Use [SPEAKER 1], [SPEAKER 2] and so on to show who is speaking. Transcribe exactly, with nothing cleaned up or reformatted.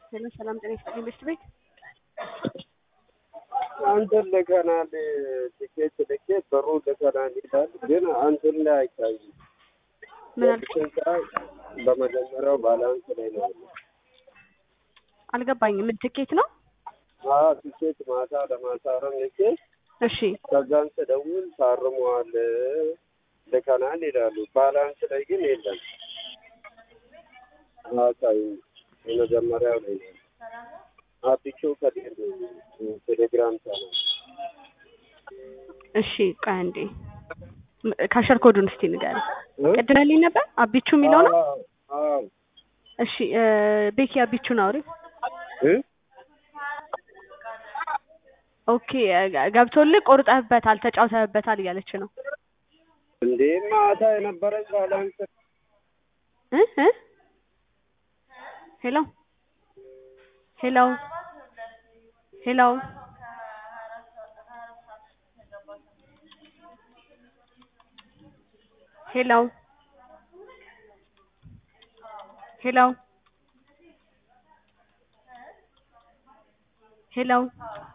[SPEAKER 1] ሰላም ሰላም ጤና ይስጥልኝ ቤስት ቤት
[SPEAKER 2] አንተን ለከናል ቲኬት ቲኬት በሩ ለከናል ይላል ግን አንተን ላይ አይታይም።
[SPEAKER 1] ምን አልከኝ?
[SPEAKER 2] በመጀመሪያው ባላንስ ላይ ነው።
[SPEAKER 1] አልገባኝም። ምን ቲኬት ነው?
[SPEAKER 2] አዎ ቲኬት ማታ ለማሳረም ልኬ
[SPEAKER 1] እሺ
[SPEAKER 2] ከዛን ተደውል ታርሟል ለከናል ይላሉ። ባላንስ ላይ ግን የለም። አታይ የመጀመሪያው ላይ ነው። አብቹ ከዲር ቴሌግራም ቻናል
[SPEAKER 1] እሺ ቆይ አንዴ ካሸር ኮዱን እስቲ ንገረኝ። ቀድመልኝ ነበር አብቹ የሚለው ነው?
[SPEAKER 2] አዎ
[SPEAKER 1] እሺ ቤኪ አብቹን አውሪ
[SPEAKER 2] እ
[SPEAKER 1] ኦኬ ገብቶልህ ቆርጠህበታል ተጫውተህበታል እያለች ነው
[SPEAKER 2] እንዴ ማታ የነበረው ባላንስ
[SPEAKER 1] እ እ ሄሎ ሄሎ ሄሎ ሄሎ ሄሎ ሄሎ